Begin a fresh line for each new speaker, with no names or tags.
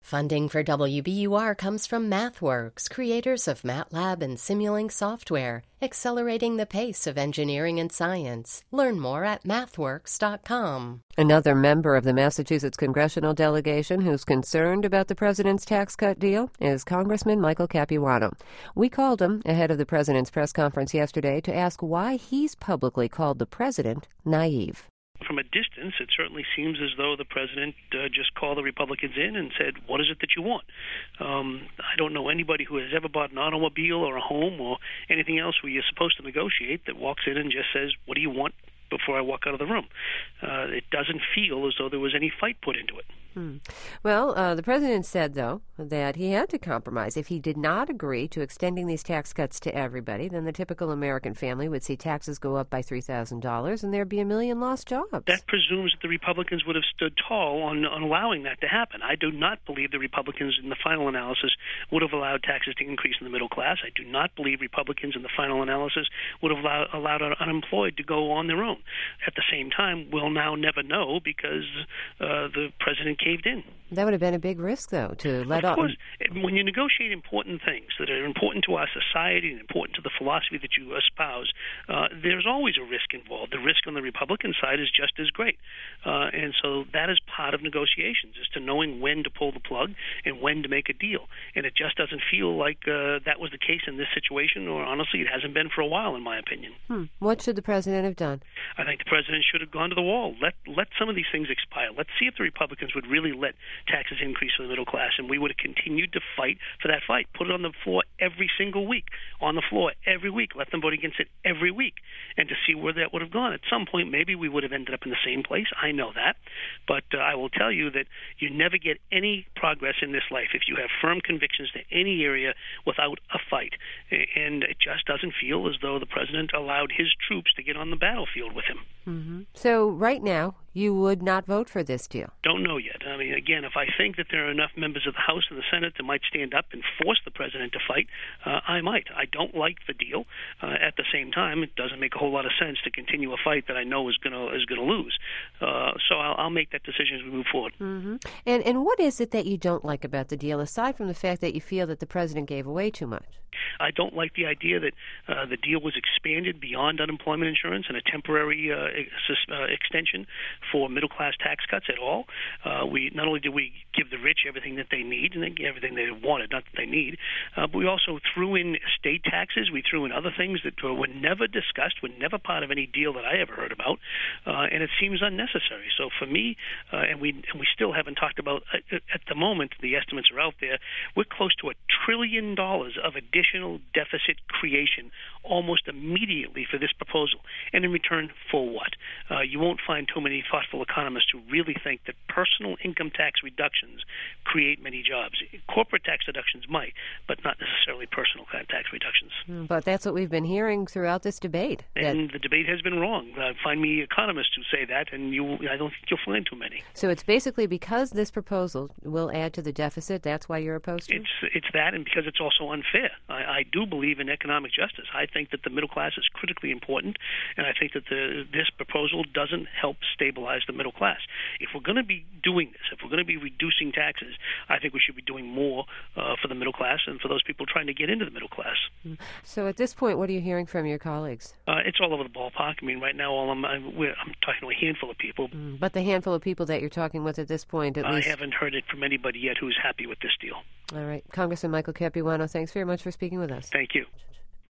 Funding for WBUR comes from MathWorks, creators of MATLAB and Simulink software, accelerating the pace of engineering and science. Learn more at mathworks.com.
Another member of the Massachusetts congressional delegation who's concerned about the president's tax cut deal is Congressman Michael Capuano. We called him ahead of the president's press conference yesterday to ask why he's publicly called the president naive.
From a distance, it certainly seems as though the president just called the Republicans in and said, what is it that you want? I don't know anybody who has ever bought an automobile or a home or anything else where you're supposed to negotiate that walks in and just says, what do you want before I walk out of the room? It doesn't feel as though there was any fight put into it.
Well, the president said, though, that he had to compromise. If he did not agree to extending these tax cuts to everybody, then the typical American family would see taxes go up by $3,000 and there'd be 1 million lost jobs.
That presumes that the Republicans would have stood tall on allowing that to happen. I do not believe the Republicans in the final analysis would have allowed taxes to increase in the middle class. I do not believe Republicans in the final analysis would have allowed unemployed to go on their own. At the same time, we'll now never know because the president caved in.
That would have been a big risk, though, to let
off.
Of
course, when you negotiate important things that are important to our society and important to the philosophy that you espouse, there's always a risk involved. The risk on the Republican side is just as great. And so that is part of negotiations, is to knowing when to pull the plug and when to make a deal. And it just doesn't feel like that was the case in this situation, or honestly, it hasn't been for a while, in my opinion.
What should the president have done?
I think the president should have gone to the wall. Let some of these things expire. Let's see if the Republicans would really let taxes increase for the middle class, and we would have continued to fight for that fight. Put it on the floor every single week, on the floor every week. Let them vote against it every week, and to see where that would have gone. At some point, maybe we would have ended up in the same place. I know that. But I will tell you that you never get any progress in this life if you have firm convictions to any area without a fight. And it just doesn't feel as though the president allowed his troops to get on the battlefield with him.
So right now, you would not vote for this deal?
Don't know yet. I mean, again, if I think that there are enough members of the House and the Senate that might stand up and force the president to fight, I might. I don't like the deal. At the same time, it doesn't make a whole lot of sense to continue a fight that I know is going to lose. So I'll make that decision as we move forward.
And what is it that you don't like about the deal, aside from the fact that you feel that the president gave away too much?
I don't like the idea that the deal was expanded beyond unemployment insurance and a temporary extension for middle-class tax cuts at all. We not only did we give the rich everything that they need and everything they wanted, not that they need, but we also threw in estate taxes. We threw in other things that were never discussed, were never part of any deal that I ever heard about, and it seems unnecessary. So for me, and we still haven't talked about, at the moment, the estimates are out there, we're close to $1 trillion of additional deficit creation almost immediately for this proposal. And in return, for what? You won't find too many thoughtful economists who really think that personal income tax reductions create many jobs. Corporate tax deductions might, but not necessarily personal tax reductions.
But that's what we've been hearing throughout this debate.
And the debate has been wrong. Find me economists who say that, and I don't think you'll find too many.
So it's basically because this proposal will add to the deficit, that's why you're opposed to it?
It's that, and because it's also unfair. I do believe in economic justice. I think that the middle class is critically important, and I think that this proposal doesn't help stabilize the middle class. If we're going to be doing this, if we're going to be reducing taxes, I think we should be doing more for the middle class and for those people trying to get into the middle class.
So at this point, what are you hearing from your colleagues?
It's all over the ballpark. I mean, right now, I'm talking to a handful of people.
But the handful of people that you're talking with at this point, at least...
I haven't heard it from anybody yet who's happy with this deal.
All right. Congressman Michael Capuano, thanks very much for speaking with us.
Thank you.